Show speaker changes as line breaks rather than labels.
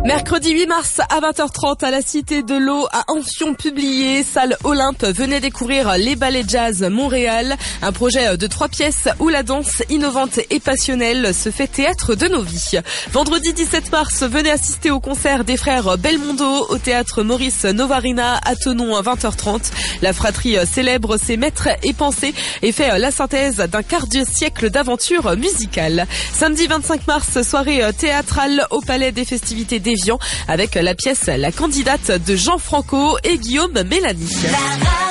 Mercredi 8 mars à 20h30 à la Cité de l'Eau à Amphion publié, salle Olympe, venez découvrir les ballets jazz Montréal, un projet de 3 pièces où la danse innovante et passionnelle se fait théâtre de nos vies. Vendredi 17 mars, venez assister au concert des frères Belmondo au théâtre Maurice Novarina à Thonon à 20h30. La fratrie célèbre ses maîtres et pensées et fait la synthèse d'un quart de siècle d'aventure musicale. Samedi 25 mars, soirée théâtrale au Palais des Festivités d'Évian avec la pièce La Candidate de Jean Franco et Guillaume Mélanie.